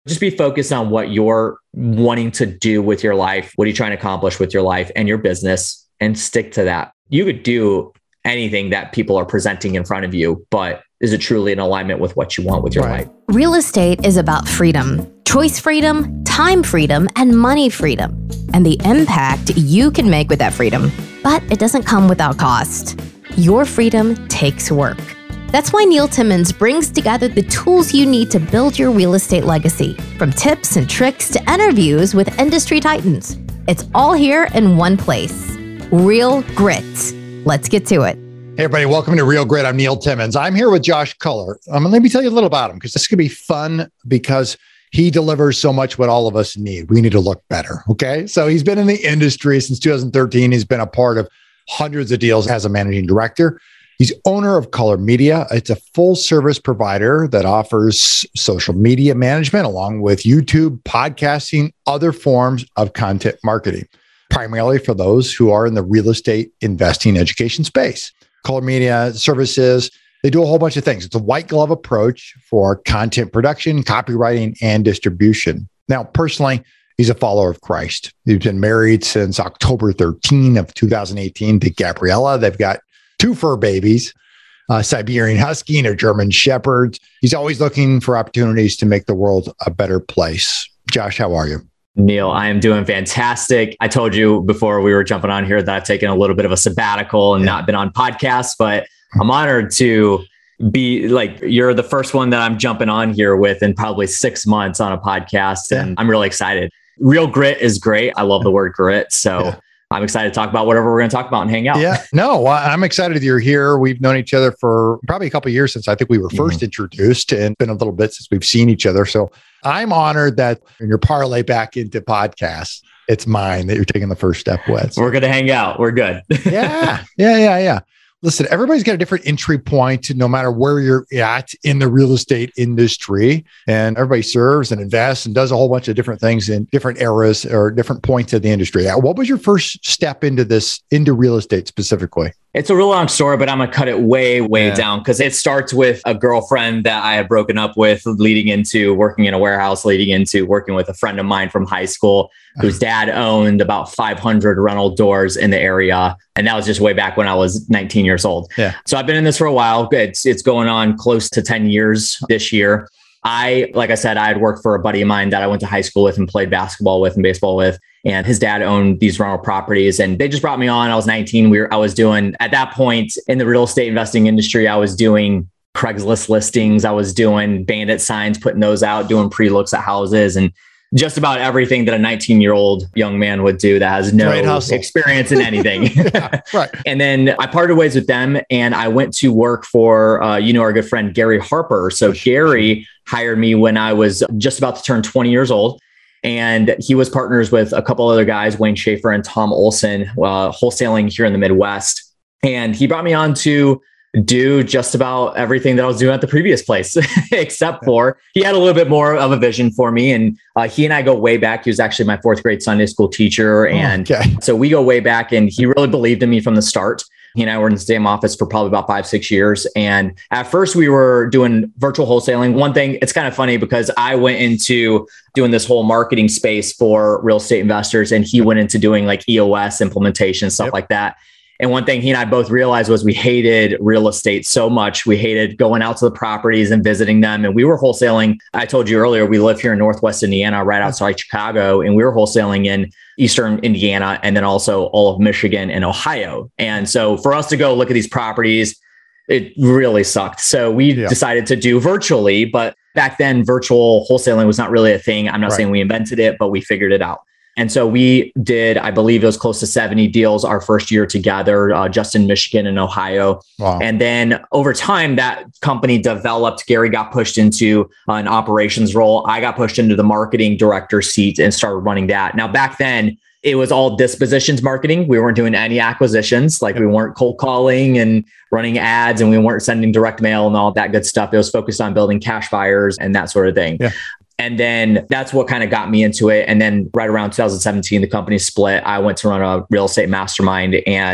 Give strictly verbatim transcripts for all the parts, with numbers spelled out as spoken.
Just be focused on what you're wanting to do with your life. What are you trying to accomplish with your life and your business, and stick to that. You could do anything that people are presenting in front of you, but is it truly in alignment with what you want with your Right. life? Real estate is about freedom, choice freedom, time freedom, and money freedom, and the impact you can make with that freedom. But it doesn't come without cost. Your freedom takes work. That's why Neil Timmons brings together the tools you need to build your real estate legacy, from tips and tricks to interviews with industry titans. It's all here in one place. Real Grit. Let's get to it. Hey, everybody. Welcome to Real Grit. I'm Neil Timmons. I'm here with Josh Culler. Um, let me tell you a little about him, because this could be fun because he delivers so much what all of us need. We need to look better. Okay. So he's been in the industry since two thousand thirteen. He's been a part of hundreds of deals as a managing director. He's owner of Culler Media. It's a full service provider that offers social media management along with YouTube, podcasting, other forms of content marketing, primarily for those who are in the real estate investing education space. Culler Media services, they do a whole bunch of things. It's a white glove approach for content production, copywriting, and distribution. Now, personally, he's a follower of Christ. He's been married since October thirteenth of two thousand eighteen to Gabriella. They've got two fur babies, a Siberian Husky and a German Shepherd. He's always looking for opportunities to make the world a better place. Josh, how are you? Neil, I am doing fantastic. I told you before we were jumping on here that I've taken a little bit of a sabbatical and yeah. not been on podcasts, but I'm honored to be like, you're the first one that I'm jumping on here with in probably six months on a podcast. Yeah. And I'm really excited. Real Grit is great. I love the word grit. So yeah. I'm excited to talk about whatever we're going to talk about and hang out. Yeah, no, I'm excited that you're here. We've known each other for probably a couple of years since I think we were first mm-hmm. introduced, and been a little bit since we've seen each other. So I'm honored that in your parlay back into podcasts, it's mine that you're taking the first step with. We're going to hang out. We're good. yeah, yeah, yeah, yeah. Listen, everybody's got a different entry point, no matter where you're at in the real estate industry. And everybody serves and invests and does a whole bunch of different things in different eras or different points of the industry. What was your first step into this, into real estate specifically? It's a real long story, but I'm going to cut it way, way yeah. down, because it starts with a girlfriend that I had broken up with, leading into working in a warehouse, leading into working with a friend of mine from high school whose dad owned about five hundred rental doors in the area. And that was just way back when I was nineteen years old. Yeah. So I've been in this for a while. It's, it's going on close to ten years this year. I, like I said, I had worked for a buddy of mine that I went to high school with and played basketball with and baseball with. And his dad owned these rental properties, and they just brought me on. I was nineteen. We were, I was doing, at that point in the real estate investing industry, I was doing Craigslist listings. I was doing bandit signs, putting those out, doing pre-looks at houses, and just about everything that a nineteen year old young man would do that has no experience in anything. yeah, right. And then I parted ways with them, and I went to work for, uh, you know, our good friend, Gary Harper. So Gary hired me when I was just about to turn twenty years old. And he was partners with a couple other guys, Wayne Schaefer and Tom Olson, uh, wholesaling here in the Midwest. And he brought me on to do just about everything that I was doing at the previous place, except for he had a little bit more of a vision for me. And uh, he and I go way back. He was actually my fourth grade Sunday school teacher. And oh, okay. so we go way back, and he really believed in me from the start. He and I were in the same office for probably about five, six years. And at first we were doing virtual wholesaling. One thing, it's kind of funny because I went into doing this whole marketing space for real estate investors, and he went into doing like E O S implementation, stuff yep. like that. And one thing he and I both realized was we hated real estate so much. We hated going out to the properties and visiting them. And we were wholesaling. I told you earlier, we live here in Northwest Indiana, right outside Chicago. And we were wholesaling in Eastern Indiana, and then also all of Michigan and Ohio. And so for us to go look at these properties, it really sucked. So we yeah. decided to do virtually. But back then, virtual wholesaling was not really a thing. I'm not right. saying we invented it, but we figured it out. And so we did, I believe it was close to seventy deals our first year together, uh, just in Michigan and Ohio. Wow. And then over time, that company developed. Gary got pushed into uh, an operations role. I got pushed into the marketing director seat and started running that. Now, back then, it was all dispositions marketing. We weren't doing any acquisitions. Like yep. we weren't cold calling and running ads, and we weren't sending direct mail and all that good stuff. It was focused on building cash buyers and that sort of thing. Yeah. And then that's what kind of got me into it. And then right around two thousand seventeen, the company split. I went to run a real estate mastermind, and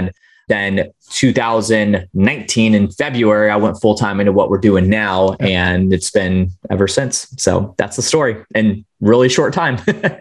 Then two thousand nineteen in February, I went full time into what we're doing now. And it's been ever since. So that's the story in really short time.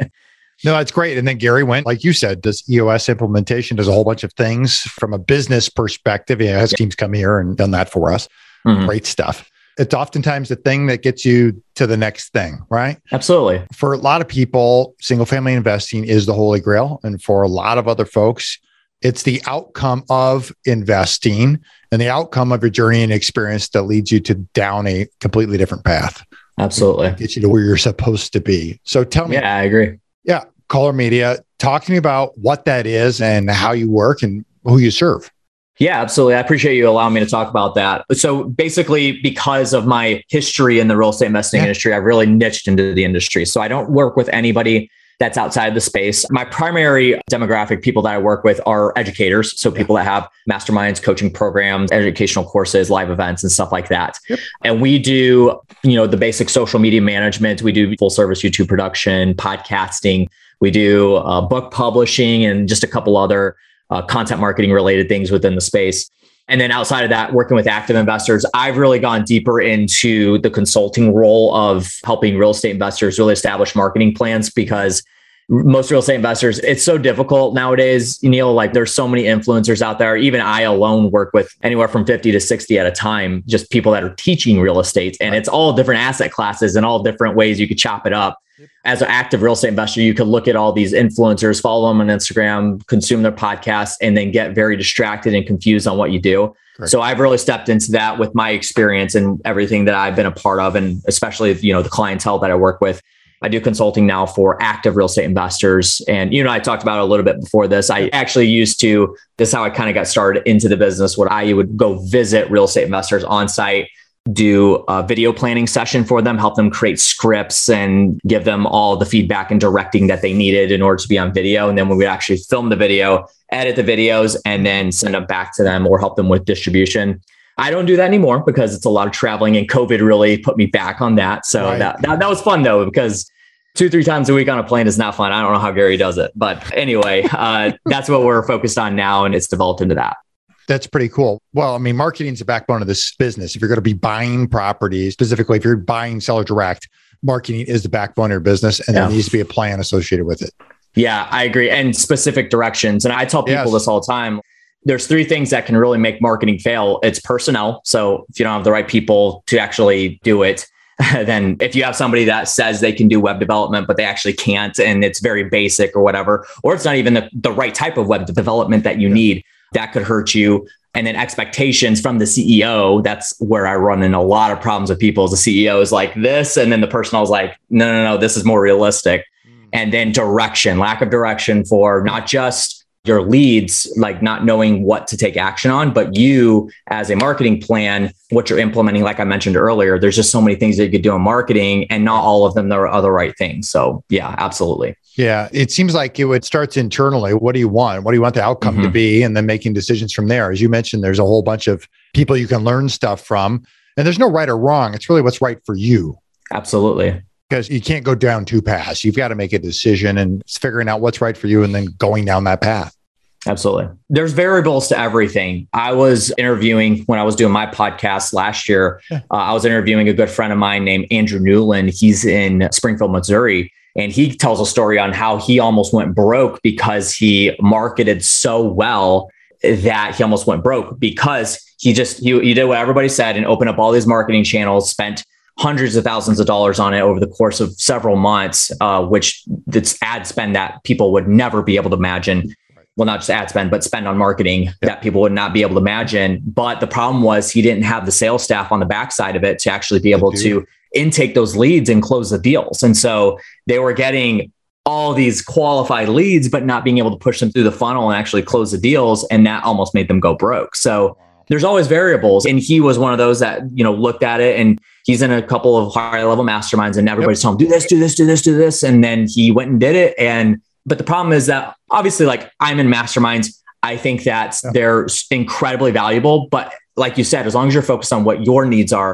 No, that's great. And then Gary went, like you said, does E O S implementation, does a whole bunch of things from a business perspective. He has teams come here and done that for us. Mm-hmm. Great stuff. It's oftentimes the thing that gets you to the next thing, right? Absolutely. For a lot of people, single family investing is the holy grail. And for a lot of other folks, it's the outcome of investing and the outcome of your journey and experience that leads you to down a completely different path. Absolutely. Get you to where you're supposed to be. So tell me. Yeah, I agree. Yeah. Caller Media. Talk to me about what that is and how you work and who you serve. Yeah, absolutely. I appreciate you allowing me to talk about that. So basically, because of my history in the real estate investing yeah. industry, I've really niched into the industry. So I don't work with anybody that's outside the space. My primary demographic, people that I work with, are educators. So people that have masterminds, coaching programs, educational courses, live events, and stuff like that. Yep. And we do, you know, the basic social media management. We do full service YouTube production, podcasting. We do uh, book publishing and just a couple other uh, content marketing related things within the space. And then outside of that, working with active investors, I've really gone deeper into the consulting role of helping real estate investors really establish marketing plans, because most real estate investors, it's so difficult nowadays, Neil. Like there's so many influencers out there. Even I alone work with anywhere from fifty to sixty at a time, just people that are teaching real estate. And it's all different asset classes and all different ways you could chop it up. As an active real estate investor, you could look at all these influencers, follow them on Instagram, consume their podcasts, and then get very distracted and confused on what you do. Correct. So I've really stepped into that with my experience and everything that I've been a part of, and especially, you know, the clientele that I work with. I do consulting now for active real estate investors. And you know, I talked about it a little bit before this. I actually used to, this is how I kind of got started into the business. What I would go visit real estate investors on site, do a video planning session for them, help them create scripts and give them all the feedback and directing that they needed in order to be on video. And then we would actually film the video, edit the videos, and then send them back to them or help them with distribution. I don't do that anymore because it's a lot of traveling, and COVID really put me back on that. So right. that, that that was fun though, because two, three times a week on a plane is not fun. I don't know how Gary does it, but anyway, uh, that's what we're focused on now. And it's developed into that. That's pretty cool. Well, I mean, marketing is the backbone of this business. If you're going to be buying properties, specifically if you're buying seller direct, marketing is the backbone of your business, and yeah. there needs to be a plan associated with it. Yeah, I agree. And specific directions. And I tell people yes. this all the time. There's three things that can really make marketing fail. It's personnel. So if you don't have the right people to actually do it, then if you have somebody that says they can do web development, but they actually can't, and it's very basic or whatever, or it's not even the, the right type of web development that you yeah. need, that could hurt you. And then expectations from the C E O, that's where I run in a lot of problems with people. As the C E O is like this, and then the personnel is like, no, no, no, this is more realistic. Mm. And then direction, lack of direction for not just your leads, like not knowing what to take action on, but you as a marketing plan, what you're implementing. Like I mentioned earlier, there's just so many things that you could do in marketing, and not all of them are the right things. So yeah, absolutely. Yeah. It seems like it would starts internally. What do you want? What do you want the outcome mm-hmm. to be? And then making decisions from there. As you mentioned, there's a whole bunch of people you can learn stuff from, and there's no right or wrong. It's really what's right for you. Absolutely. Because you can't go down two paths. You've got to make a decision, and it's figuring out what's right for you and then going down that path. Absolutely. There's variables to everything. I was interviewing when I was doing my podcast last year. Yeah. Uh, I was interviewing a good friend of mine named Andrew Newland. He's in Springfield, Missouri. And he tells a story on how he almost went broke because he marketed so well that he almost went broke, because he just, he, he did what everybody said and opened up all these marketing channels, spent hundreds of thousands of dollars on it over the course of several months, uh, which that's ad spend that people would never be able to imagine. Well, not just ad spend, but spend on marketing yep. that people would not be able to imagine. But the problem was he didn't have the sales staff on the backside of it to actually be able to intake those leads and close the deals. And so they were getting all these qualified leads, but not being able to push them through the funnel and actually close the deals. And that almost made them go broke. So there's always variables. And he was one of those that, you know, looked at it, and he's in a couple of high level masterminds, and everybody's yep. telling him, do this, do this, do this, do this. And then he went and did it. And But the problem is that obviously, like, I'm in masterminds. I think that yeah. they're incredibly valuable. But like you said, as long as you're focused on what your needs are,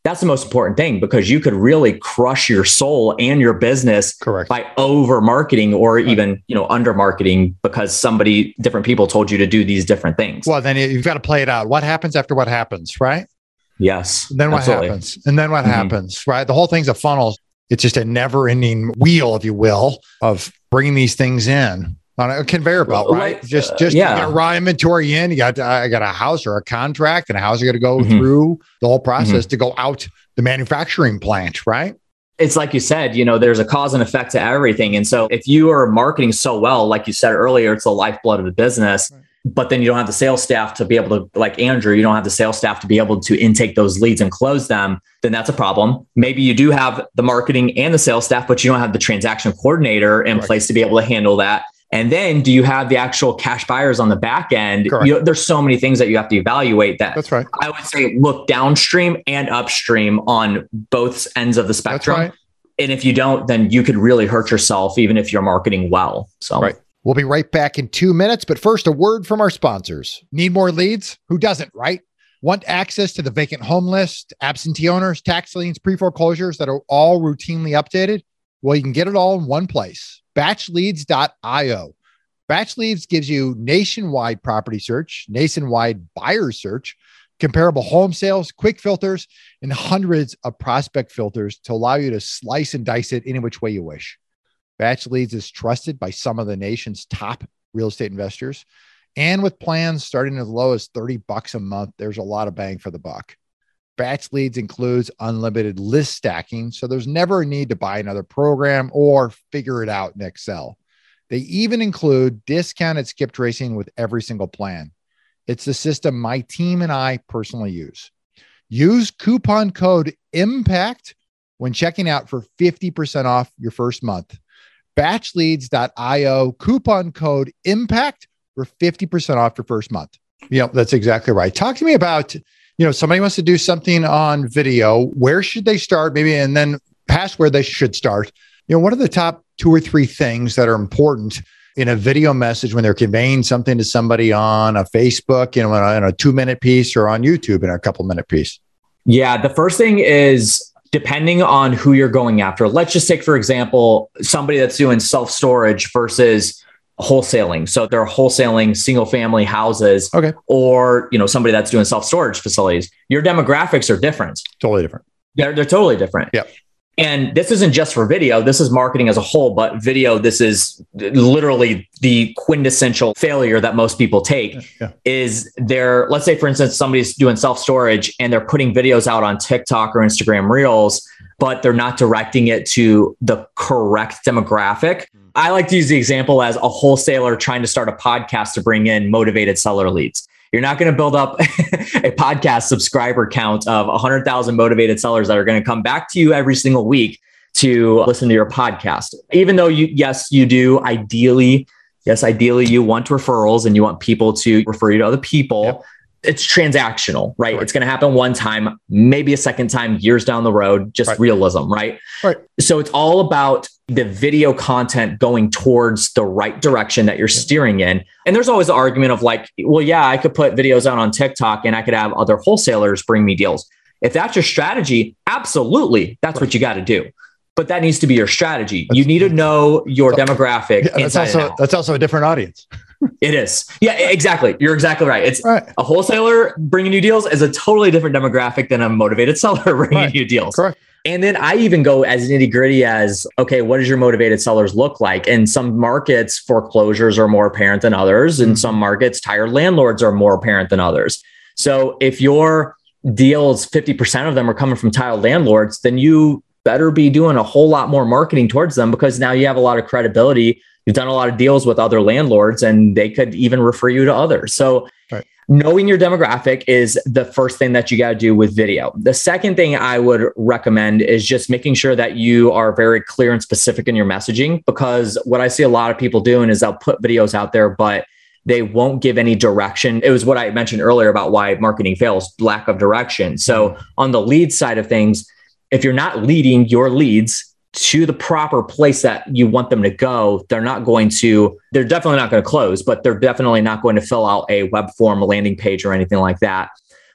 That's the most important thing, because you could really crush your soul and your business Correct. by over marketing or right. even, you know, under marketing because somebody, different people told you to do these different things. Well, then you've got to play it out. What happens after what happens, right? Yes. And then what absolutely. happens? And then what mm-hmm. happens, right? The whole thing's a funnel. It's just a never ending wheel, if you will, of bringing these things in on a conveyor belt, right? Like, just, just uh, yeah. you got raw inventory in, you got, I got a house or a contract and a house you got to go mm-hmm. through the whole process mm-hmm. to go out the manufacturing plant, right? It's like you said, you know, there's a cause and effect to everything. And so if you are marketing so well, like you said earlier, it's the lifeblood of the business, right. but then you don't have the sales staff to be able to, like Andrew, you don't have the sales staff to be able to intake those leads and close them, then that's a problem. Maybe you do have the marketing and the sales staff, but you don't have the transaction coordinator in right. place to be able to handle that. And then do you have the actual cash buyers on the back end? You know, there's so many things that you have to evaluate that. That's right. I would say look downstream and upstream on both ends of the spectrum. That's right. And if you don't, then you could really hurt yourself, even if you're marketing well. So right. We'll be right back in two minutes. But first, a word from our sponsors. Need more leads? Who doesn't, right? Want access to the vacant home list, absentee owners, tax liens, pre-foreclosures that are all routinely updated? Well, you can get it all in one place. batch leads dot io. Batch Leads gives you nationwide property search, nationwide buyer search, comparable home sales, quick filters, and hundreds of prospect filters to allow you to slice and dice it any which way you wish. Batch Leads is trusted by some of the nation's top real estate investors. And with plans starting as low as thirty bucks a month, there's a lot of bang for the buck. Batch Leads includes unlimited list stacking, so there's never a need to buy another program or figure it out in Excel. They even include discounted skip tracing with every single plan. It's the system my team and I personally use. Use coupon code IMPACT when checking out for fifty percent off your first month. batch leads dot io, coupon code IMPACT for fifty percent off your first month. Yeah, that's exactly right. Talk to me about, you know, somebody wants to do something on video. Where should they start? Maybe, and then past where they should start. You know, what are the top two or three things that are important in a video message when they're conveying something to somebody on a Facebook, you know, in a, in a two minute piece, or on YouTube in a couple minute piece? Yeah. The first thing is, depending on who you're going after, let's just take, for example, somebody that's doing self-storage versus wholesaling. So they're wholesaling single family houses, okay, or, you know, somebody that's doing self-storage facilities. Your demographics are different. Totally different. They're, they're totally different. Yeah. And this isn't just for video. This is marketing as a whole, but video, this is literally the quintessential failure that most people take. Yeah. Is they're, let's say, for instance, somebody's doing self-storage and they're putting videos out on TikTok or Instagram Reels, but they're not directing it to the correct demographic. I like to use the example as a wholesaler trying to start a podcast to bring in motivated seller leads. You're not going to build up a podcast subscriber count of one hundred thousand motivated sellers that are going to come back to you every single week to listen to your podcast. Even though you, yes, you do ideally, yes, ideally you want referrals and you want people to refer you to other people. Yep. It's transactional, right? right? It's going to happen one time, maybe a second time, years down the road, just right. realism, right? Right. So it's all about the video content going towards the right direction that you're steering in. And there's always the argument of like, well, yeah, I could put videos out on TikTok and I could have other wholesalers bring me deals. If that's your strategy, absolutely, that's right. what you got to do. But that needs to be your strategy. That's, you need to know your demographic. Yeah, that's also that's also a different audience. It is. Yeah, exactly. You're exactly right. It's right. A wholesaler bringing you deals is a totally different demographic than a motivated seller bringing right. you deals. Correct. And then I even go as nitty gritty as, okay, what does your motivated sellers look like? In some markets, foreclosures are more apparent than others. In mm-hmm. some markets, tired landlords are more apparent than others. So if your deals, fifty percent of them are coming from tired landlords, then you better be doing a whole lot more marketing towards them, because now you have a lot of credibility. You've done a lot of deals with other landlords and they could even refer you to others. So right. knowing your demographic is the first thing that you got to do with video. The second thing I would recommend is just making sure that you are very clear and specific in your messaging, because what I see a lot of people doing is they'll put videos out there, but they won't give any direction. It was what I mentioned earlier about why marketing fails, lack of direction. So on the lead side of things, if you're not leading your leads to the proper place that you want them to go, they're not going to, they're definitely not going to close, but they're definitely not going to fill out a web form, a landing page, or anything like that.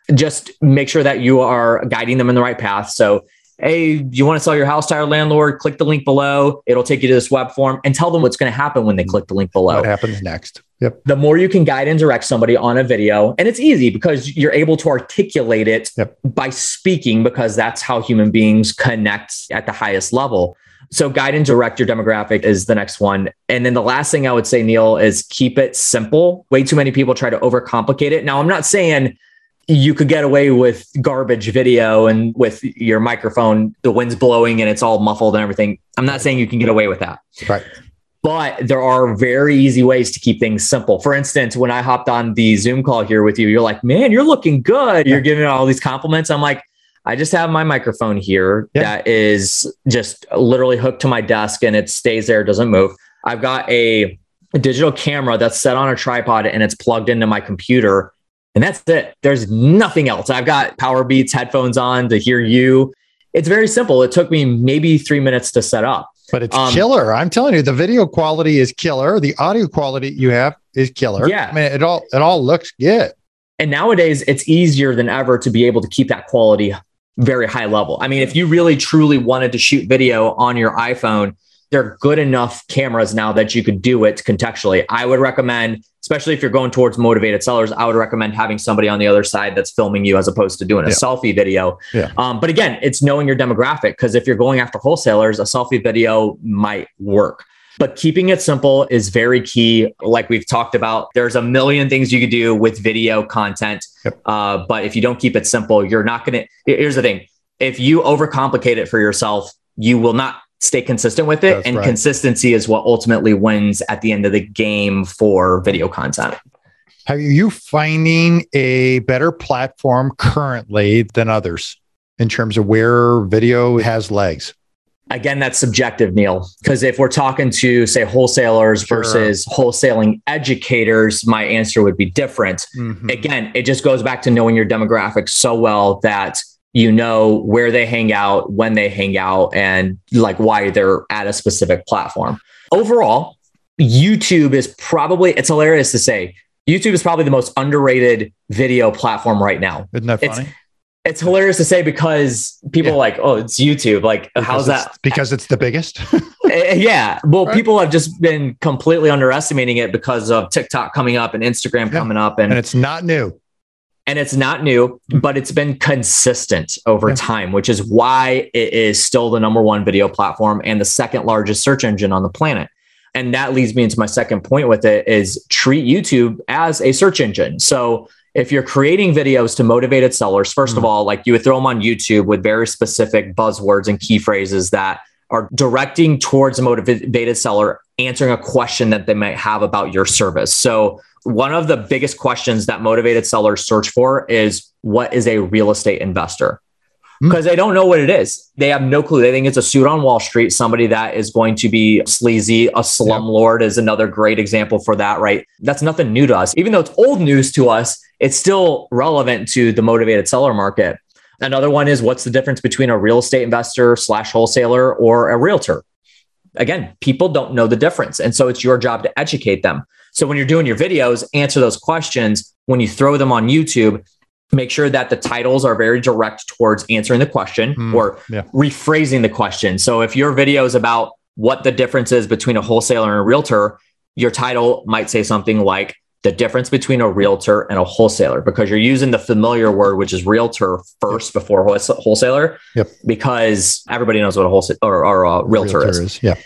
just make sure that you are guiding them in the right path. So, hey, you want to sell your house to our landlord? Click the link below. It'll take you to this web form, and tell them what's going to happen when they click the link below. What happens next? Yep. The more you can guide and direct somebody on a video, and it's easy because you're able to articulate it yep. by speaking, because that's how human beings connect at the highest level. So guide and direct your demographic is the next one. And then the last thing I would say, Neil, is keep it simple. Way too many people try to overcomplicate it. Now, I'm not saying you could get away with garbage video and with your microphone, the wind's blowing and it's all muffled and everything. I'm not saying you can get away with that. Right. But there are very easy ways to keep things simple. For instance, when I hopped on the Zoom call here with you, you're like, man, you're looking good. You're giving all these compliments. I'm like, I just have my microphone here yeah. that is just literally hooked to my desk and it stays there, doesn't move. I've got a, a digital camera that's set on a tripod and it's plugged into my computer. And that's it. There's nothing else. I've got Powerbeats headphones on to hear you. It's very simple. It took me maybe three minutes to set up. But it's um, killer. I'm telling you, the video quality is killer. The audio quality you have is killer. Yeah. I mean, it all it all looks good. And nowadays, it's easier than ever to be able to keep that quality very high level. I mean, if you really truly wanted to shoot video on your iPhone, there are good enough cameras now that you could do it contextually. I would recommend, especially if you're going towards motivated sellers, I would recommend having somebody on the other side that's filming you as opposed to doing a yeah. selfie video. Yeah. Um, but again, it's knowing your demographic, because if you're going after wholesalers, a selfie video might work. But keeping it simple is very key. Like we've talked about, there's a million things you could do with video content. Yep. Uh, but if you don't keep it simple, you're not going to, here's the thing. If you overcomplicate it for yourself, you will not stay consistent with it. That's and right. Consistency is what ultimately wins at the end of the game for video content. Are you finding a better platform currently than others in terms of where video has legs? Again, that's subjective, Neil, because if we're talking to, say, wholesalers sure. versus wholesaling educators, my answer would be different. Mm-hmm. Again, it just goes back to knowing your demographics so well that you know where they hang out, when they hang out, and like why they're at a specific platform. Overall, YouTube is probably, it's hilarious to say, YouTube is probably the most underrated video platform right now. Isn't that funny? It's, it's hilarious to say because people yeah. are like, oh, it's YouTube. Like, because how's that? Because it's the biggest. Yeah. Well, right. people have just been completely underestimating it because of TikTok coming up and Instagram yeah. coming up. And, and it's not new. And it's not new, but it's been consistent over yeah. time, which is why it is still the number one video platform and the second largest search engine on the planet. And that leads me into my second point with it is treat YouTube as a search engine. So if you're creating videos to motivated sellers, first mm-hmm. of all, like you would throw them on YouTube with very specific buzzwords and key phrases that are directing towards a motivated seller, answering a question that they might have about your service. So one of the biggest questions that motivated sellers search for is, what is a real estate investor? Because mm. they don't know what it is. They have no clue. They think it's a suit on Wall Street, somebody that is going to be sleazy. A slumlord yep. is another great example for that, right? That's nothing new to us. Even though it's old news to us, it's still relevant to the motivated seller market. Another one is, what's the difference between a real estate investor slash wholesaler or a realtor? Again, people don't know the difference. And so it's your job to educate them. So when you're doing your videos, answer those questions. When you throw them on YouTube, make sure that the titles are very direct towards answering the question mm, or yeah. rephrasing the question. So if your video is about what the difference is between a wholesaler and a realtor, your title might say something like the difference between a realtor and a wholesaler, because you're using the familiar word, which is realtor first yep. before wholesaler, yep. because everybody knows what a wholesale or, or a realtor, realtor is. is. Yeah.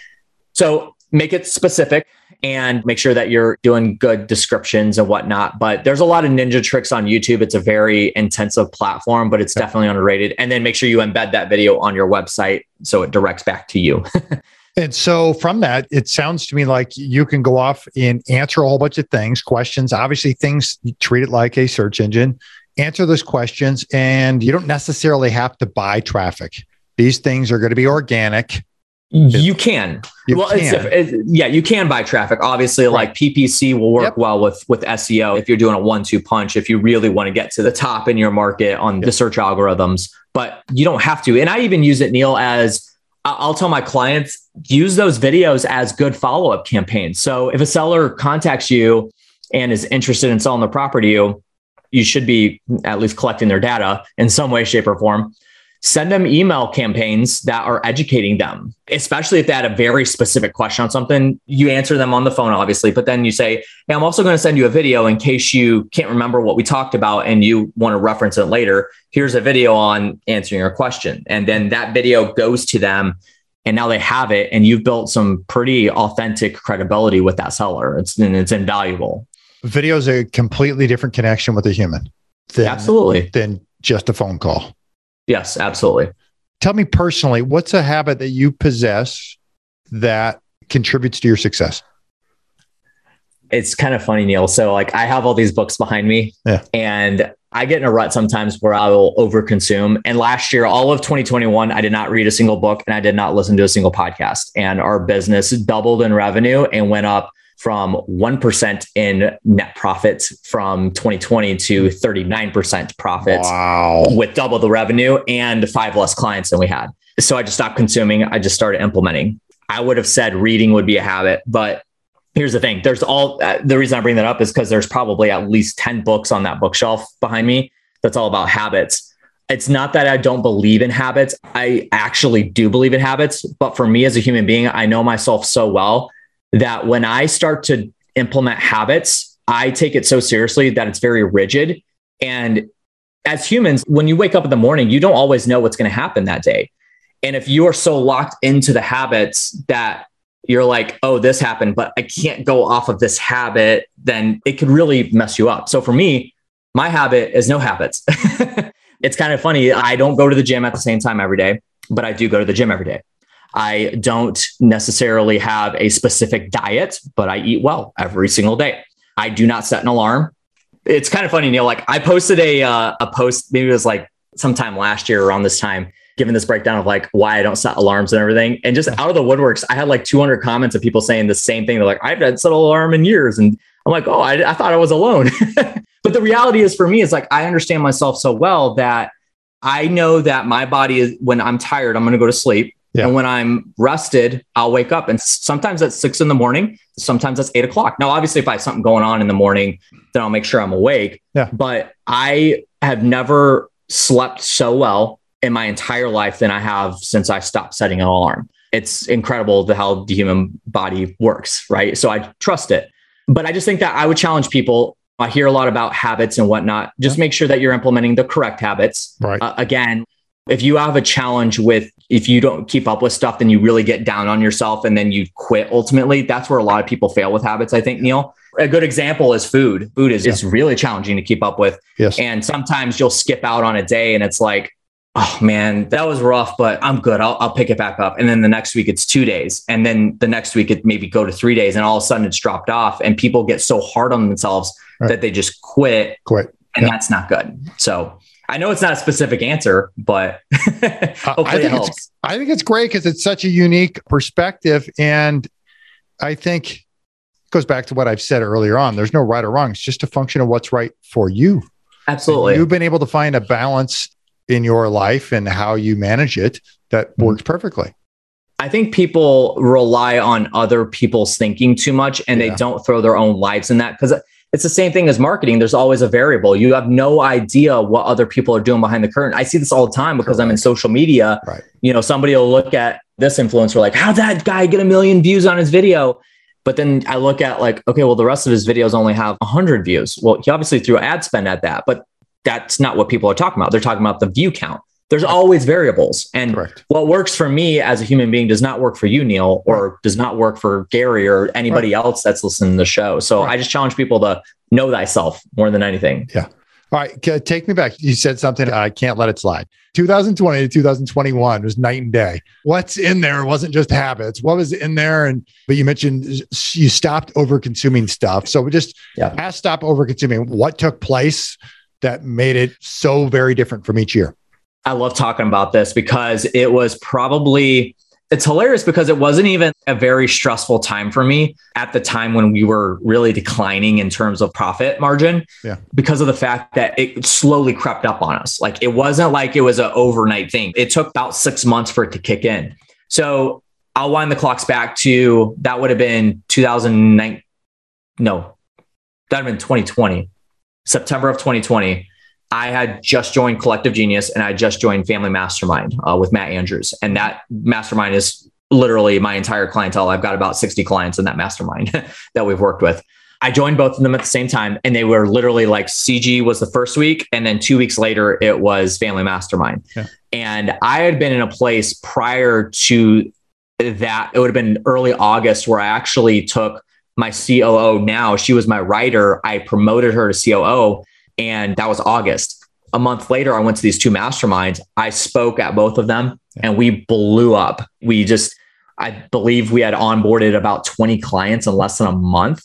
So make it specific and make sure that you're doing good descriptions and whatnot. But there's a lot of ninja tricks on YouTube. It's a very intensive platform, but it's yep. definitely underrated. And then make sure you embed that video on your website so it directs back to you. And so from that, it sounds to me like you can go off and answer a whole bunch of things, questions, obviously things, you treat it like a search engine, answer those questions, and you don't necessarily have to buy traffic. These things are going to be organic. You can. You well, can. It's, it's, yeah, you can buy traffic. Obviously, right. like P P C will work yep. well with, with S E O if you're doing a one two punch, if you really want to get to the top in your market on yep. the search algorithms, but you don't have to. And I even use it, Neil, as I'll tell my clients, use those videos as good follow-up campaigns. So if a seller contacts you and is interested in selling the property to you, you should be at least collecting their data in some way, shape, or form. Send them email campaigns that are educating them, especially if they had a very specific question on something. You answer them on the phone, obviously, but then you say, hey, I'm also going to send you a video in case you can't remember what we talked about and you want to reference it later. Here's a video on answering your question. And then that video goes to them and now they have it. And you've built some pretty authentic credibility with that seller. It's, and it's invaluable. Video is a completely different connection with a human than, Absolutely. than just a phone call. Yes, absolutely. Tell me personally, what's a habit that you possess that contributes to your success? It's kind of funny, Neil. So like I have all these books behind me yeah. and I get in a rut sometimes where I will overconsume. And last year, all of twenty twenty-one, I did not read a single book and I did not listen to a single podcast. And our business doubled in revenue and went up from one percent in net profits from twenty twenty to thirty-nine percent profits. Wow. With double the revenue and five less clients than we had. So I just stopped consuming. I just started implementing. I would have said reading would be a habit, but here's the thing. There's all, uh, the reason I bring that up is because there's probably at least ten books on that bookshelf behind me. That's all about habits. It's not that I don't believe in habits. I actually do believe in habits, but for me as a human being, I know myself so well that when I start to implement habits, I take it so seriously that it's very rigid. And as humans, when you wake up in the morning, you don't always know what's going to happen that day. And if you are so locked into the habits that you're like, oh, this happened, but I can't go off of this habit, then it could really mess you up. So for me, my habit is no habits. It's kind of funny. I don't go to the gym at the same time every day, but I do go to the gym every day. I don't necessarily have a specific diet, but I eat well every single day. I do not set an alarm. It's kind of funny, Neil, like I posted a, uh, a post, maybe it was like sometime last year around this time, giving this breakdown of like why I don't set alarms and everything. And just out of the woodworks, I had like two hundred comments of people saying the same thing. They're like, I haven't set an alarm in years. And I'm like, oh, I, I thought I was alone. But the reality is for me, it's like, I understand myself so well that I know that my body is, when I'm tired, I'm going to go to sleep. Yeah. And when I'm rested, I'll wake up. And sometimes that's six in the morning. Sometimes that's eight o'clock. Now, obviously, if I have something going on in the morning, then I'll make sure I'm awake. Yeah. But I have never slept so well in my entire life than I have since I stopped setting an alarm. It's incredible the, how the human body works, right? So I trust it. But I just think that I would challenge people. I hear a lot about habits and whatnot. Just make sure that you're implementing the correct habits. Right. Uh, again, if you have a challenge with, if you don't keep up with stuff, then you really get down on yourself and then you quit. Ultimately, that's where a lot of people fail with habits, I think, Neil. A good example is food. Food is, yeah. is really challenging to keep up with. Yes. And sometimes you'll skip out on a day and it's like, oh man, that was rough, but I'm good. I'll, I'll pick it back up. And then the next week it's two days. And then the next week it maybe go to three days and all of a sudden it's dropped off and people get so hard on themselves right. that they just quit. Quit. And yeah. that's not good. So I know it's not a specific answer, but hopefully I think it helps. It's, I think it's great because it's such a unique perspective. And I think it goes back to what I've said earlier on. There's no right or wrong. It's just a function of what's right for you. Absolutely. And you've been able to find a balance in your life and how you manage it that works perfectly. I think people rely on other people's thinking too much and yeah. they don't throw their own lives in that because it's the same thing as marketing. There's always a variable. You have no idea what other people are doing behind the curtain. I see this all the time because Correct. I'm in social media. Right. You know, somebody will look at this influencer like, how'd that guy get a million views on his video? But then I look at like, okay, well, the rest of his videos only have one hundred views. Well, he obviously threw ad spend at that, but that's not what people are talking about. They're talking about the view count. There's always variables. And Correct. What works for me as a human being does not work for you, Neil, or right. does not work for Gary or anybody right. else that's listening to the show. So right. I just challenge people to know thyself more than anything. Yeah. All right. Take me back. You said something. I can't let it slide. two thousand twenty to two thousand twenty-one was night and day. What's in there wasn't just habits. What was in there? And, but you mentioned you stopped over consuming stuff. So we just yeah. ask, stop over consuming. What took place that made it so very different from each year? I love talking about this because it was probably, it's hilarious because it wasn't even a very stressful time for me at the time when we were really declining in terms of profit margin yeah. because of the fact that it slowly crept up on us. Like it wasn't like it was an overnight thing. It took about six months for it to kick in. So I'll wind the clocks back to, that would have been two thousand nine. No, that would have been twenty twenty. September of twenty twenty, I had just joined Collective Genius and I just joined Family Mastermind uh, with Matt Andrews. And that mastermind is literally my entire clientele. I've got about sixty clients in that mastermind that we've worked with. I joined both of them at the same time, and they were literally like C G was the first week. And then two weeks later, it was Family Mastermind. Yeah. And I had been in a place prior to that. It would have been early August where I actually took my C O O now. She was my writer. I promoted her to C O O, and that was August. A month later, I went to these two masterminds. I spoke at both of them yeah. and we blew up. We just, I believe we had onboarded about twenty clients in less than a month.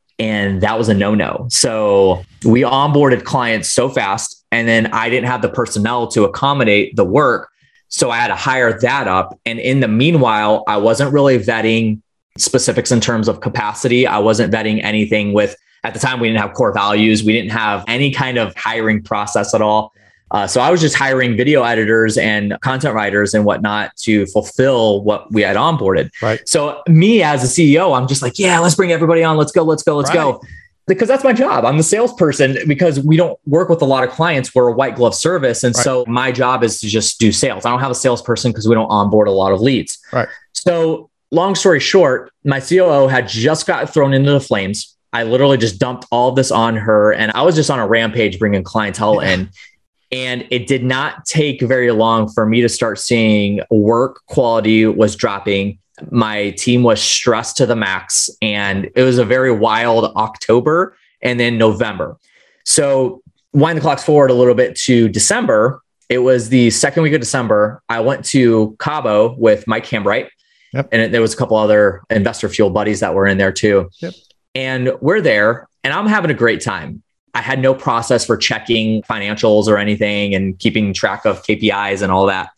And that was a no-no. So we onboarded clients so fast, and then I didn't have the personnel to accommodate the work. So I had to hire that up. And in the meanwhile, I wasn't really vetting specifics in terms of capacity. I wasn't vetting anything with, at the time, we didn't have core values. We didn't have any kind of hiring process at all. Uh, so I was just hiring video editors and content writers and whatnot to fulfill what we had onboarded. Right. So me as a C E O, I'm just like, yeah, let's bring everybody on. Let's go, let's go, let's right. go. Because that's my job. I'm the salesperson, because we don't work with a lot of clients. We're a white glove service. And right. so my job is to just do sales. I don't have a salesperson because we don't onboard a lot of leads. Right. So long story short, my C O O had just got thrown into the flames. I literally just dumped all of this on her, and I was just on a rampage bringing clientele yeah. in. And it did not take very long for me to start seeing work quality was dropping. My team was stressed to the max, and it was a very wild October and then November. So wind the clocks forward a little bit to December. It was the second week of December. I went to Cabo with Mike Hambright, yep. and there was a couple other Investor Fuel buddies that were in there too. Yep. And we're there, and I'm having a great time. I had no process for checking financials or anything and keeping track of K P Is and all that.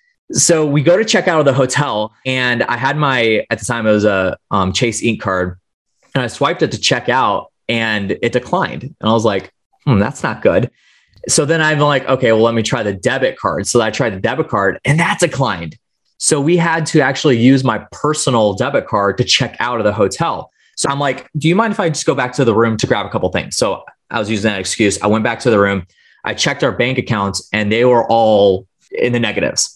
So we go to check out of the hotel, and I had my, at the time it was a um, Chase Ink card, and I swiped it to check out and it declined. And I was like, hmm, that's not good. So then I'm like, okay, well, let me try the debit card. So I tried the debit card and that declined. So we had to actually use my personal debit card to check out of the hotel. So I'm like, do you mind if I just go back to the room to grab a couple things? So I was using that excuse. I went back to the room. I checked our bank accounts and they were all in the negatives.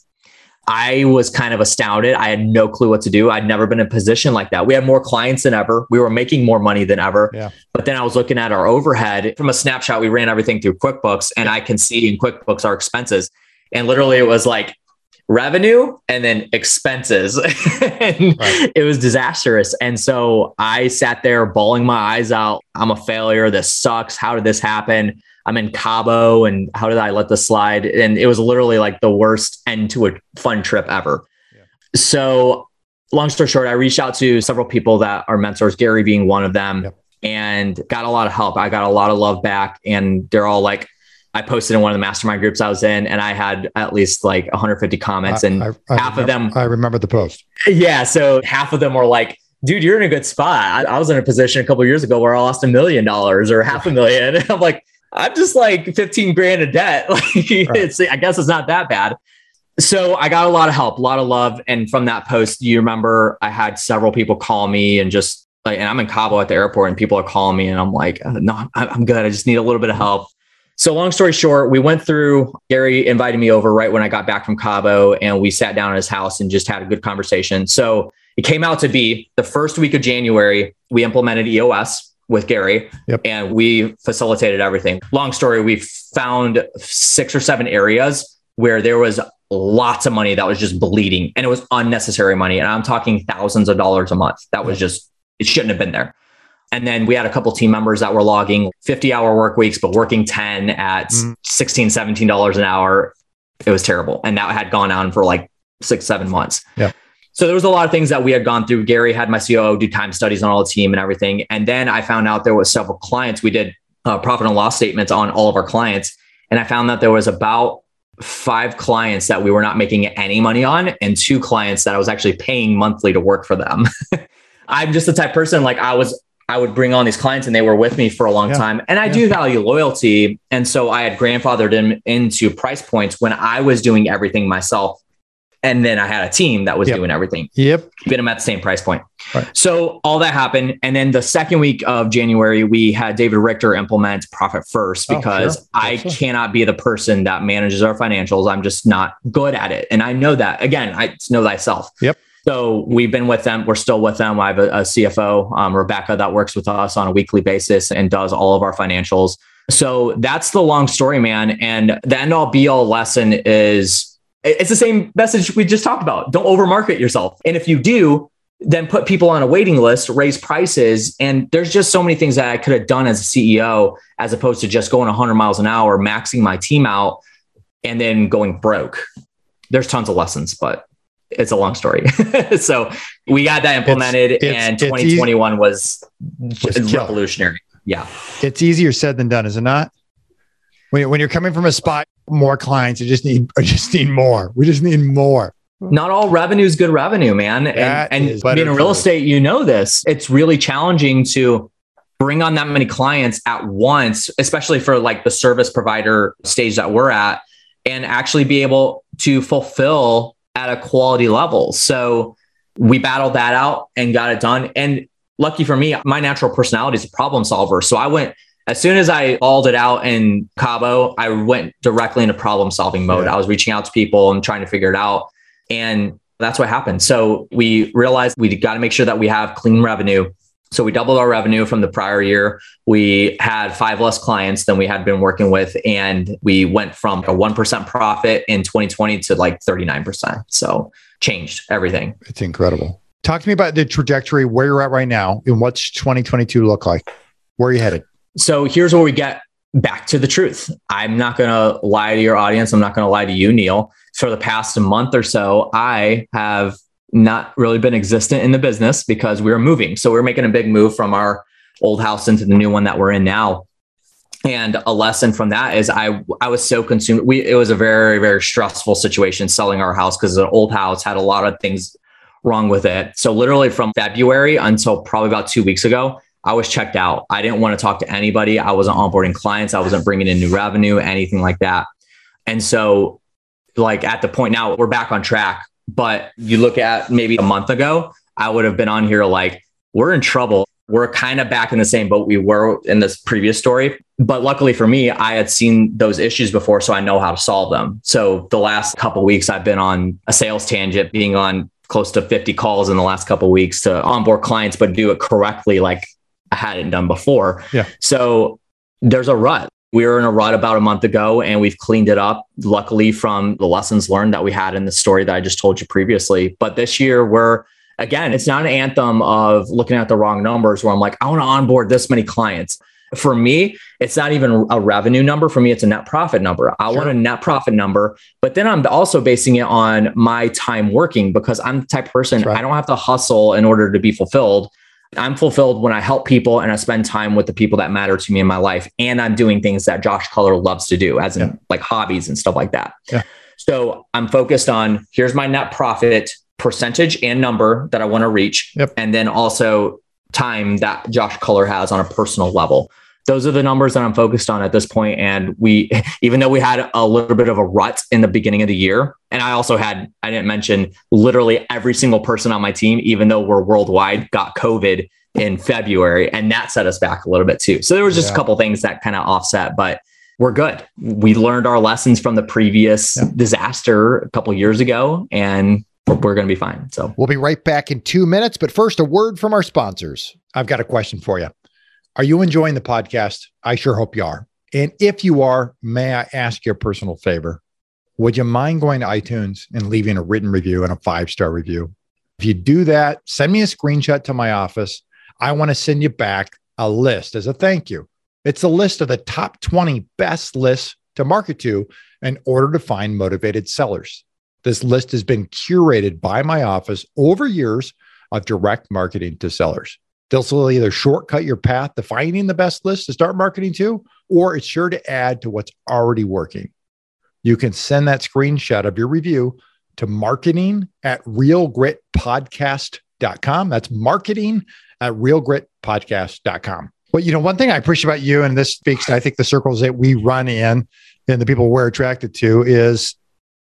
I was kind of astounded. I had no clue what to do. I'd never been in a position like that. We had more clients than ever. We were making more money than ever. Yeah. But then I was looking at our overhead from a snapshot. We ran everything through QuickBooks, and I can see in QuickBooks our expenses. And literally it was like revenue and then expenses. and right. It was disastrous. And so I sat there bawling my eyes out. I'm a failure. This sucks. How did this happen? I'm in Cabo, and how did I let this slide? And it was literally like the worst end to a fun trip ever. Yeah. So long story short, I reached out to several people that are mentors, Gary being one of them, yep. and got a lot of help. I got a lot of love back, and they're all like, I posted in one of the mastermind groups I was in, and I had at least like one hundred fifty comments, and I, I, I half remember, of them, I remember the post. Yeah. So half of them were like, dude, you're in a good spot. I, I was in a position a couple of years ago where I lost a million dollars or half a million. And I'm like, I'm just like fifteen grand in debt. Like, right. it's, I guess it's not that bad. So I got a lot of help, a lot of love. And from that post, you remember I had several people call me and just like, and I'm in Cabo at the airport, and people are calling me, and I'm like, no, I'm good. I just need a little bit of help. So long story short, we went through, Gary invited me over right when I got back from Cabo, and we sat down at his house and just had a good conversation. So it came out to be the first week of January, we implemented E O S with Gary, yep. and we facilitated everything. Long story, we found six or seven areas where there was lots of money that was just bleeding, and it was unnecessary money. And I'm talking thousands of dollars a month. That was just, it shouldn't have been there. And then we had a couple team members that were logging fifty hour work weeks, but working ten at mm-hmm. sixteen, seventeen dollars an hour. It was terrible. And that had gone on for like six, seven months. Yeah. So there was a lot of things that we had gone through. Gary had my C O O do time studies on all the team and everything. And then I found out there was several clients. We did uh, profit and loss statements on all of our clients. And I found that there was about five clients that we were not making any money on, and two clients that I was actually paying monthly to work for them. I'm just the type of person, like I was, I would bring on these clients and they were with me for a long yeah. time. And I yeah. do value loyalty. And so I had grandfathered them into price points when I was doing everything myself. And then I had a team that was yep. doing everything. Yep. Keeping them at the same price point. Right. So all that happened. And then the second week of January, we had David Richter implement Profit First because oh, sure. I sure. cannot be the person that manages our financials. I'm just not good at it. And I know that. Again, I know thyself. Yep. So we've been with them. We're still with them. I have a, a C F O, um, Rebecca, that works with us on a weekly basis and does all of our financials. So that's the long story, man. And the end all be all lesson is, it's the same message we just talked about. Don't overmarket yourself. And if you do, then put people on a waiting list, raise prices. And there's just so many things that I could have done as a C E O, as opposed to just going one hundred miles an hour, maxing my team out, and then going broke. There's tons of lessons, but it's a long story. So we got that implemented, it's, it's, and twenty twenty-one easy. was just revolutionary. Yeah. It's easier said than done, is it not? When, when you're coming from a spot, more clients, you just need, I just need more. We just need more. Not all revenue is good revenue, man. And, and being in real estate, you know this. It's really challenging to bring on that many clients at once, especially for like the service provider stage that we're at, and actually be able to fulfill at a quality level. So we battled that out and got it done. And lucky for me, my natural personality is a problem solver. So I went, as soon as I balled it out in Cabo, I went directly into problem solving mode. Yeah. I was reaching out to people and trying to figure it out. And that's what happened. So we realized we got to make sure that we have clean revenue. So we doubled our revenue from the prior year. We had five less clients than we had been working with. And we went from a one percent profit in twenty twenty to like thirty-nine percent. So changed everything. It's incredible. Talk to me about the trajectory, where you're at right now, and what's twenty twenty-two look like? Where are you headed? So here's where we get back to the truth. I'm not going to lie to your audience. I'm not going to lie to you, Neil. For the past month or so, I have not really been existent in the business because we were moving. So we we're making a big move from our old house into the new one that we're in now. And a lesson from that is I I was so consumed. We it was a very, very stressful situation selling our house because the old house had a lot of things wrong with it. So literally from February until probably about two weeks ago, I was checked out. I didn't want to talk to anybody. I wasn't onboarding clients. I wasn't bringing in new revenue, anything like that. And so like at the point now we're back on track, but you look at maybe a month ago, I would have been on here like, we're in trouble. We're kind of back in the same boat we were in this previous story. But luckily for me, I had seen those issues before, so I know how to solve them. So the last couple of weeks, I've been on a sales tangent, being on close to fifty calls in the last couple of weeks to onboard clients, but do it correctly like I hadn't done before. Yeah. So there's a rut. We were in a rut about a month ago and we've cleaned it up, luckily, from the lessons learned that we had in the story that I just told you previously. But this year we're, again, it's not an anthem of looking at the wrong numbers where I'm like, I want to onboard this many clients. For me, it's not even a revenue number. For me, it's a net profit number. I sure. want a net profit number, but then I'm also basing it on my time working because I'm the type of person, right. I don't have to hustle in order to be fulfilled. I'm fulfilled when I help people and I spend time with the people that matter to me in my life. And I'm doing things that Josh Culler loves to do, as in yeah. like hobbies and stuff like that. Yeah. So I'm focused on, here's my net profit percentage and number that I want to reach. Yep. And then also time that Josh Culler has on a personal level. Those are the numbers that I'm focused on at this point. And we, even though we had a little bit of a rut in the beginning of the year, and I also had, I didn't mention literally every single person on my team, even though we're worldwide, got COVID in February. And that set us back a little bit too. So there was just yeah. a couple of things that kind of offset, but we're good. We learned our lessons from the previous yeah. disaster a couple of years ago, and we're, we're going to be fine. So we'll be right back in two minutes. But first, a word from our sponsors. I've got a question for you. Are you enjoying the podcast? I sure hope you are. And if you are, may I ask you a personal favor? Would you mind going to iTunes and leaving a written review and a five-star review? If you do that, send me a screenshot to my office. I want to send you back a list as a thank you. It's a list of the top twenty best lists to market to in order to find motivated sellers. This list has been curated by my office over years of direct marketing to sellers. This will either shortcut your path to finding the best list to start marketing to, or it's sure to add to what's already working. You can send that screenshot of your review to marketing at real grit podcast dot com. That's marketing at real grit podcast dot com. Well, you know, one thing I appreciate about you, and this speaks to, I think, the circles that we run in and the people we're attracted to, is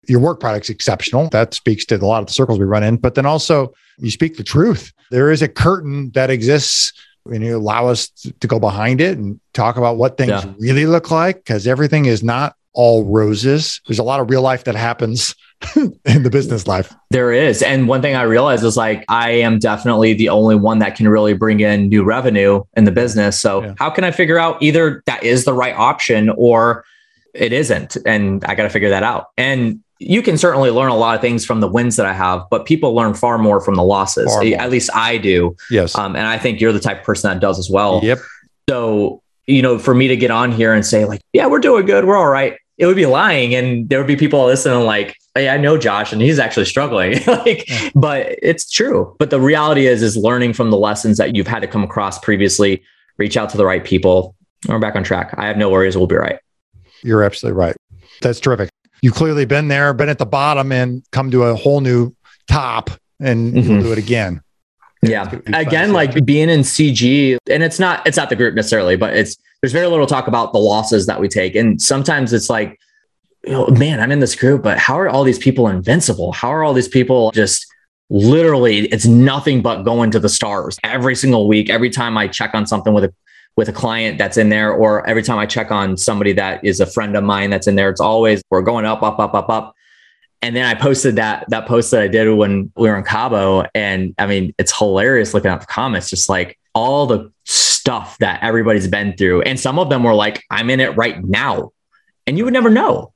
Your work product's exceptional. That speaks to a lot of the circles we run in, but then also you speak the truth. There is a curtain that exists and you allow us to go behind it and talk about what things yeah. really look like, because everything is not all roses. There's a lot of real life that happens in the business life. There is. And one thing I realized is like, I am definitely the only one that can really bring in new revenue in the business. So yeah. how can I figure out either that is the right option or it isn't? And I got to figure that out. And you can certainly learn a lot of things from the wins that I have, but people learn far more from the losses. At least I do. Yes. Um, and I think you're the type of person that does as well. Yep. So, you know, for me to get on here and say like, yeah, we're doing good, we're all right, it would be lying. And there would be people listening like, hey, I know Josh and he's actually struggling. like, yeah. But it's true. But the reality is, is learning from the lessons that you've had to come across previously, reach out to the right people. We're back on track. I have no worries. We'll be right. You're absolutely right. That's terrific. You've clearly been there, been at the bottom and come to a whole new top, and mm-hmm. you'll do it again. Yeah. Again, like being in C G, and it's not, it's not the group necessarily, but it's, there's very little talk about the losses that we take. And sometimes it's like, oh, man, I'm in this group, but how are all these people invincible? How are all these people just literally, it's nothing but going to the stars every single week. Every time I check on something with a, with a client that's in there, or every time I check on somebody that is a friend of mine that's in there, it's always, we're going up, up, up, up, up. And then I posted that, that post that I did when we were in Cabo. And I mean, it's hilarious looking at the comments, just like all the stuff that everybody's been through. And some of them were like, I'm in it right now. And you would never know.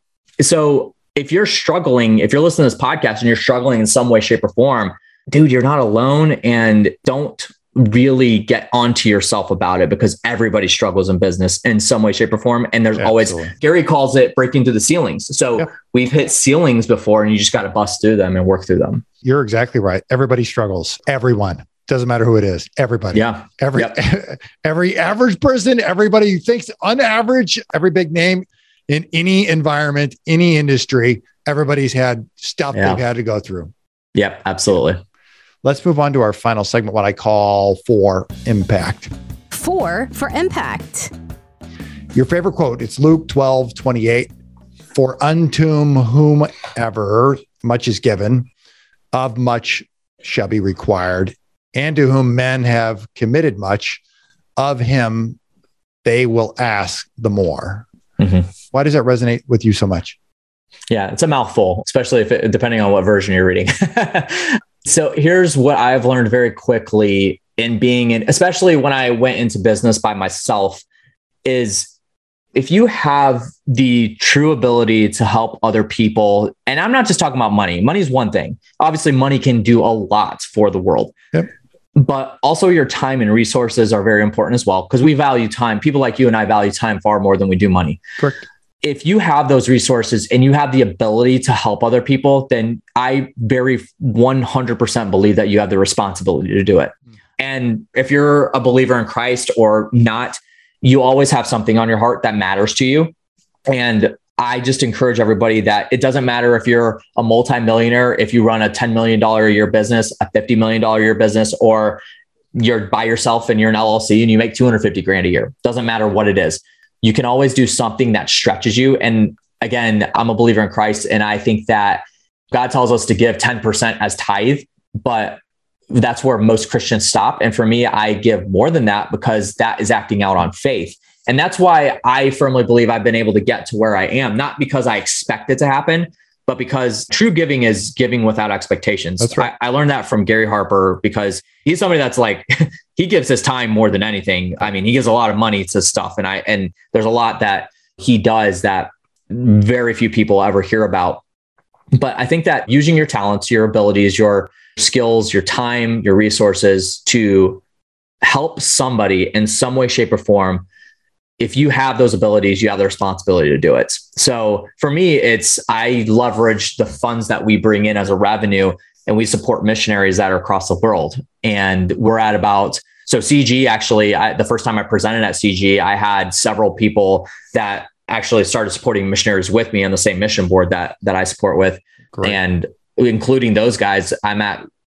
So if you're struggling, if you're listening to this podcast and you're struggling in some way, shape or form, dude, you're not alone, and don't really get onto yourself about it, because everybody struggles in business in some way, shape or form. And there's Absolutely. always, Gary calls it breaking through the ceilings. So yeah. we've hit ceilings before, and you just got to bust through them and work through them. You're exactly right. Everybody struggles. Everyone. Doesn't matter who it is. Everybody. Yeah. Every, yep. every average person, everybody who thinks on average, every big name in any environment, any industry, everybody's had stuff yeah. they've had to go through. Yep. Absolutely. Let's move on to our final segment, what I call For Impact. Four for Impact. Your favorite quote, it's Luke twelve twenty-eight. For unto whomever much is given, of much shall be required. And to whom men have committed much, of him they will ask the more. Mm-hmm. Why does that resonate with you so much? Yeah, it's a mouthful, especially if it, depending on what version you're reading. So here's what I've learned very quickly in being in, especially when I went into business by myself, is if you have the true ability to help other people, and I'm not just talking about money. Money is one thing. Obviously, money can do a lot for the world. Yep. But also your time and resources are very important as well, because we value time. People like you and I value time far more than we do money. Correct. If you have those resources and you have the ability to help other people, then I very one hundred percent believe that you have the responsibility to do it. And if you're a believer in Christ or not, you always have something on your heart that matters to you. And I just encourage everybody that it doesn't matter if you're a multimillionaire, if you run a ten million dollars a year business, a fifty million dollars a year business, or you're by yourself and you're an L L C and you make two hundred fifty grand a year. Doesn't matter what it is. You can always do something that stretches you. And again, I'm a believer in Christ. And I think that God tells us to give ten percent as tithe, but that's where most Christians stop. And for me, I give more than that because that is acting out on faith. And that's why I firmly believe I've been able to get to where I am, not because I expect it to happen, but because true giving is giving without expectations. That's right. I, I learned that from Gary Harper, because he's somebody that's like, he gives his time more than anything. I mean, he gives a lot of money to stuff. And I, and there's a lot that he does that very few people ever hear about. But I think that using your talents, your abilities, your skills, your time, your resources to help somebody in some way, shape or form, if you have those abilities, you have the responsibility to do it. So for me, it's, I leverage the funds that we bring in as a revenue, and we support missionaries that are across the world. And we're at about, so C G actually, I, the first time I presented at C G, I had several people that actually started supporting missionaries with me on the same mission board that, that I support with. Great. And including those guys, I'm at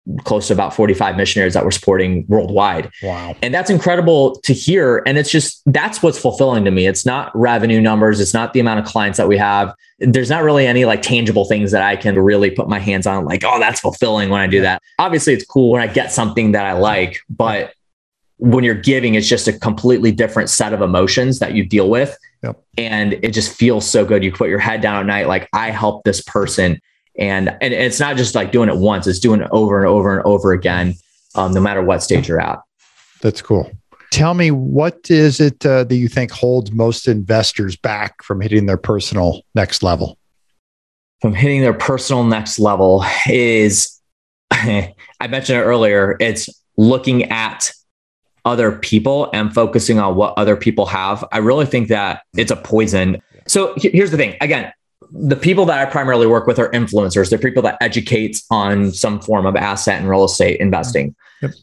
close to about forty-five missionaries that we're supporting worldwide. Wow. And that's incredible to hear. And it's just, that's what's fulfilling to me. It's not revenue numbers. It's not the amount of clients that we have. There's not really any like tangible things that I can really put my hands on, like, oh, that's fulfilling when I do that. Obviously it's cool when I get something that I like, but when you're giving, it's just a completely different set of emotions that you deal with. Yep. And it just feels so good. You put your head down at night, like, I helped this person. And, and it's not just like doing it once, it's doing it over and over and over again, um, no matter what stage you're at. That's cool. Tell me, what is it uh, that you think holds most investors back from hitting their personal next level? From hitting their personal next level is, I mentioned it earlier, it's looking at other people and focusing on what other people have. I really think that it's a poison. So here's the thing. Again, the people that I primarily work with are influencers. They're people that educate on some form of asset and real estate investing. Yep.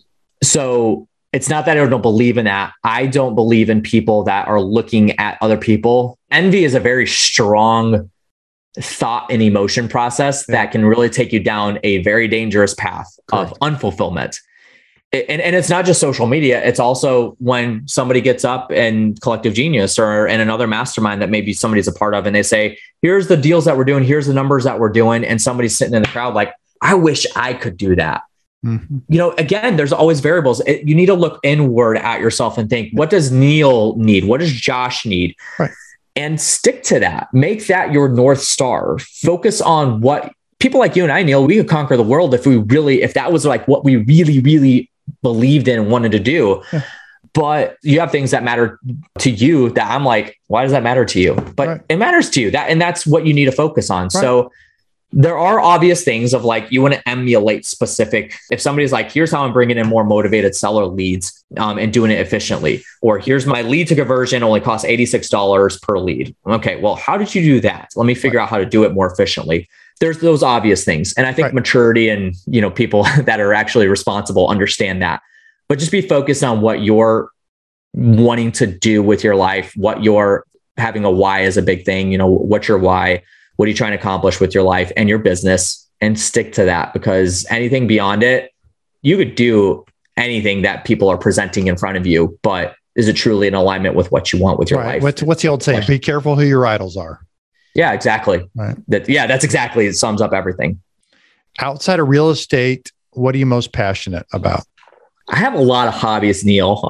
So it's not that I don't believe in that. I don't believe in people that are looking at other people. Envy is a very strong thought and emotion process that can really take you down a very dangerous path Correct. Of unfulfillment. And, and it's not just social media. It's also when somebody gets up and Collective Genius or in another mastermind that maybe somebody's a part of, and they say, here's the deals that we're doing. Here's the numbers that we're doing. And somebody's sitting in the crowd like, I wish I could do that. Mm-hmm. You know, again, there's always variables. It, you need to look inward at yourself and think, what does Neil need? What does Josh need? Right. And stick to that. Make that your North Star. Focus on what people like you and I, Neil, we could conquer the world if we really, if that was like what we really, really believed in and wanted to do. Yeah. But you have things that matter to you that I'm like, why does that matter to you? But right. It matters to you, that, and that's what you need to focus on. Right. So there are obvious things of like, you want to emulate specific. If somebody's like, here's how I'm bringing in more motivated seller leads um, and doing it efficiently, or here's my lead to conversion only costs eighty-six dollars per lead. Okay, well, how did you do that? Let me figure right. out how to do it more efficiently. There's those obvious things. And I think right. maturity and, you know, people that are actually responsible understand that, but just be focused on what you're wanting to do with your life, what you're having a why is a big thing. You know, what's your why? What are you trying to accomplish with your life and your business, and stick to that, because anything beyond it, you could do anything that people are presenting in front of you, but is it truly in alignment with what you want with your right. life? What's, what's the old saying? Be careful who your idols are. Yeah, exactly. Right. That, yeah, that's exactly, it sums up everything. Outside of real estate, what are you most passionate about? I have a lot of hobbies, Neil.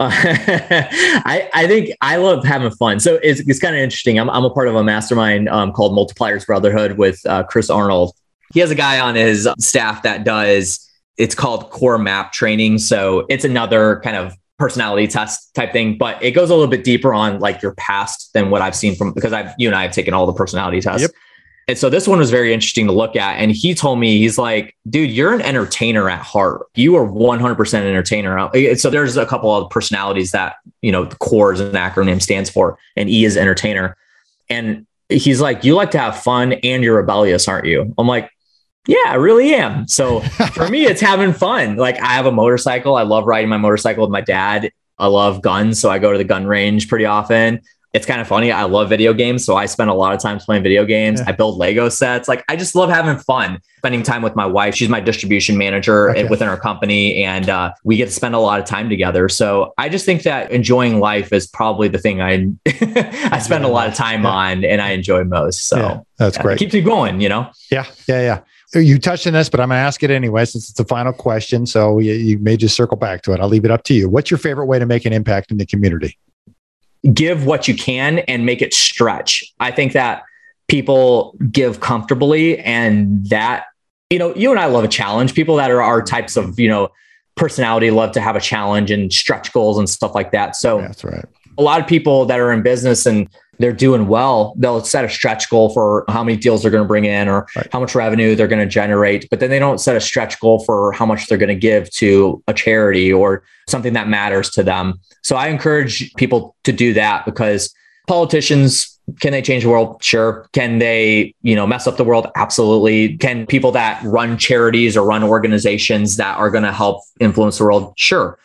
I, I think I love having fun. So it's, it's kind of interesting. I'm, I'm a part of a mastermind um, called Multipliers Brotherhood with uh, Chris Arnold. He has a guy on his staff that does, it's called Core Map Training. So it's another kind of personality test type thing, but it goes a little bit deeper on like your past than what I've seen from, because I've, you and I have taken all the personality tests. Yep. And so this one was very interesting to look at. And he told me, he's like, dude, you're an entertainer at heart. You are one hundred percent an entertainer. So there's a couple of personalities that, you know, the CORE is an acronym stands for, and E is entertainer. And he's like, you like to have fun and you're rebellious, aren't you? I'm like, yeah, I really am. So for me, it's having fun. Like, I have a motorcycle. I love riding my motorcycle with my dad. I love guns. So I go to the gun range pretty often. It's kind of funny. I love video games. So I spend a lot of time playing video games. Yeah. I build Lego sets. Like, I just love having fun, spending time with my wife. She's my distribution manager okay. within our company. And uh, we get to spend a lot of time together. So I just think that enjoying life is probably the thing I I spend a lot of time yeah. on and I enjoy most. So yeah, that's yeah, great. It keeps you going, you know? Yeah. Yeah. Yeah. You touched on this, but I'm going to ask it anyway, since it's the final question. So you, you may just circle back to it. I'll leave it up to you. What's your favorite way to make an impact in the community? Give what you can and make it stretch. I think that people give comfortably, and that, you know, you and I love a challenge. People that are our types of, you know, personality love to have a challenge and stretch goals and stuff like that. So that's right. A lot of people that are in business and they're doing well, they'll set a stretch goal for how many deals they're going to bring in or right. how much revenue they're going to generate, but then they don't set a stretch goal for how much they're going to give to a charity or something that matters to them. So I encourage people to do that, because politicians, can they change the world? Sure. Can they, you know, mess up the world? Absolutely. Can people that run charities or run organizations that are going to help influence the world? Sure.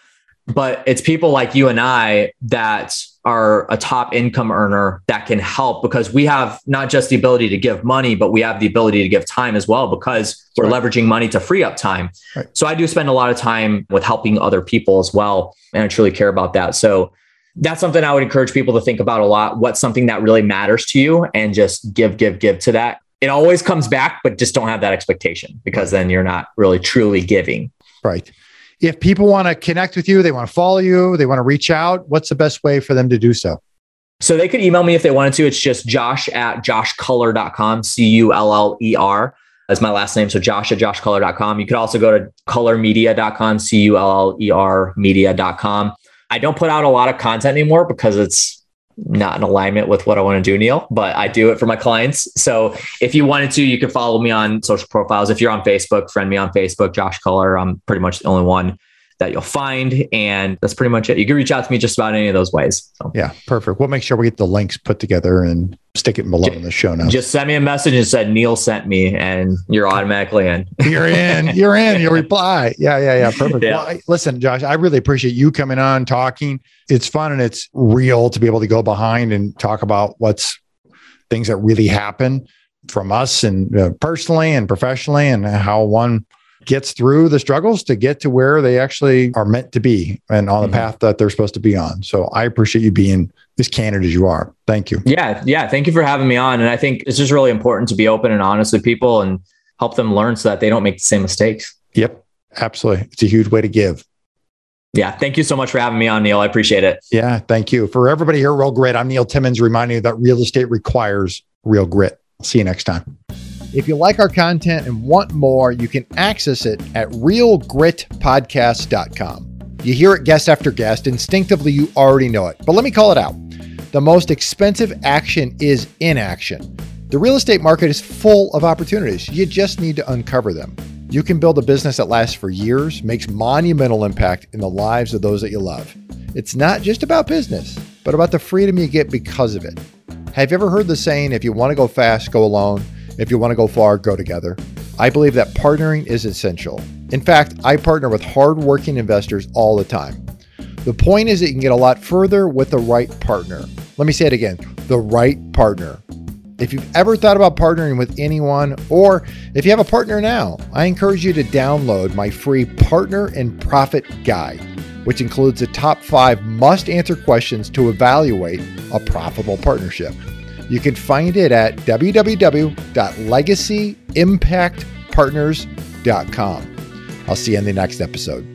But it's people like you and I that are a top income earner that can help, because we have not just the ability to give money, but we have the ability to give time as well, because we're right. leveraging money to free up time. Right. So I do spend a lot of time with helping other people as well. And I truly care about that. So that's something I would encourage people to think about a lot. What's something that really matters to you, and just give, give, give to that. It always comes back, but just don't have that expectation, because then you're not really truly giving. Right. If people want to connect with you, they want to follow you, they want to reach out, what's the best way for them to do so? So they could email me if they wanted to. It's just josh at josh culler dot com, C U L L E R is my last name. So josh at josh culler dot com. You could also go to culler media dot com, C U L L E R media dot com. I don't put out a lot of content anymore because it's not in alignment with what I want to do, Neil, but I do it for my clients. So if you wanted to, you could follow me on social profiles. If you're on Facebook, friend me on Facebook, Josh Culler. I'm pretty much the only one that you'll find. And that's pretty much it. You can reach out to me just about any of those ways. So. Yeah, perfect. We'll make sure we get the links put together and stick it below just, in the show notes. Just send me a message and said, Neil sent me, and you're automatically in. You're in, you're in, you'll reply. Yeah, yeah, yeah. Perfect. Yeah. Well, I, listen, Josh, I really appreciate you coming on, talking. It's fun and it's real to be able to go behind and talk about what's things that really happen from us, and uh, personally and professionally, and how one gets through the struggles to get to where they actually are meant to be and on the mm-hmm. path that they're supposed to be on. So I appreciate you being as candid as you are. Thank you. Yeah. Yeah. Thank you for having me on. And I think it's just really important to be open and honest with people and help them learn so that they don't make the same mistakes. Yep. Absolutely. It's a huge way to give. Yeah. Thank you so much for having me on, Neil. I appreciate it. Yeah. Thank you. For everybody here, Real Grit, I'm Neil Timmons, reminding you that real estate requires real grit. See you next time. If you like our content and want more, you can access it at real grit podcast dot com. You hear it guest after guest. Instinctively, you already know it. But let me call it out. The most expensive action is inaction. The real estate market is full of opportunities. You just need to uncover them. You can build a business that lasts for years, makes monumental impact in the lives of those that you love. It's not just about business, but about the freedom you get because of it. Have you ever heard the saying, if you want to go fast, go alone? If you want to go far, go together. I believe that partnering is essential. In fact, I partner with hardworking investors all the time. The point is that you can get a lot further with the right partner. Let me say it again, the right partner. If you've ever thought about partnering with anyone, or if you have a partner now, I encourage you to download my free Partner and Profit Guide, which includes the top five must-answer questions to evaluate a profitable partnership. You can find it at w w w dot legacy impact partners dot com. I'll see you in the next episode.